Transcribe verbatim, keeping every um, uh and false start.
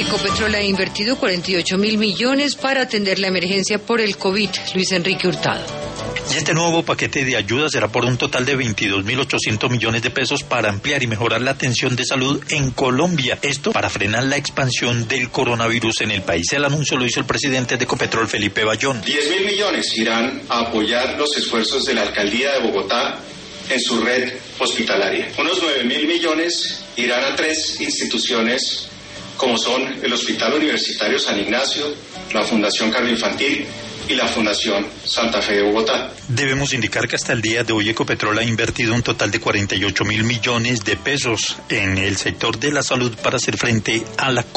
Ecopetrol ha invertido cuarenta y ocho mil millones para atender la emergencia por el COVID. Luis Enrique Hurtado. Y este nuevo paquete de ayuda será por un total de veintidós mil ochocientos millones de pesos para ampliar y mejorar la atención de salud en Colombia. Esto para frenar la expansión del coronavirus en el país. El anuncio lo hizo el presidente de Ecopetrol, Felipe Bayón. diez mil millones irán a apoyar los esfuerzos de la alcaldía de Bogotá en su red hospitalaria. Unos nueve mil millones irán a tres instituciones como son el Hospital Universitario San Ignacio, la Fundación Cardioinfantil y la Fundación Santa Fe de Bogotá. Debemos indicar que hasta el día de hoy Ecopetrol ha invertido un total de cuarenta y ocho mil millones de pesos en el sector de la salud para hacer frente a la